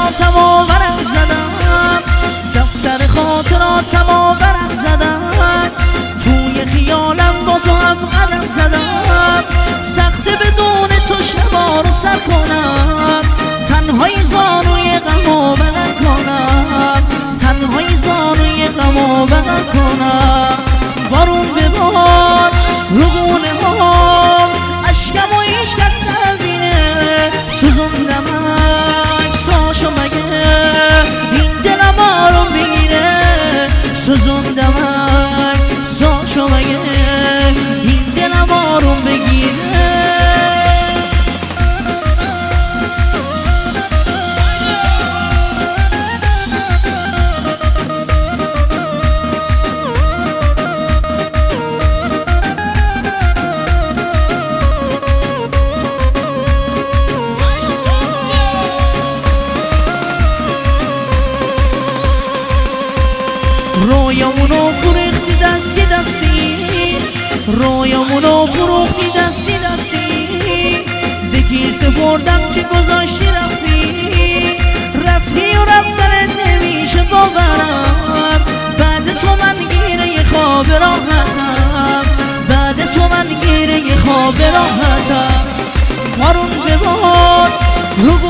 خاطراتمو ورق زدم، دفتر خاطراتمو ورق زدم، توی خیالم با تو هم قدم زدم. سخته بدون تو شبا رو سر کنم، تنهایی زانوی غمو بغل کنم، تنهایی زانوی غمو بغل کنم. بارون ببار رو گونه هم، اشکم و عشق از تبینه سوزوندم عکساشو مگه این دلم آروم بگیره، سوزوندم عکساشو مگه این دلم آروم بگیره. رویامونو فروختی دستی دستی، رویامونو فروختی دستی دستی، به کی سپردم که گذاشتی رفتی، رفتی و رفتنت نمیشه باورم. بعد تو من گیره خواب راحتم، بعد تو من گیره خواب راحتم. بارون ببار رو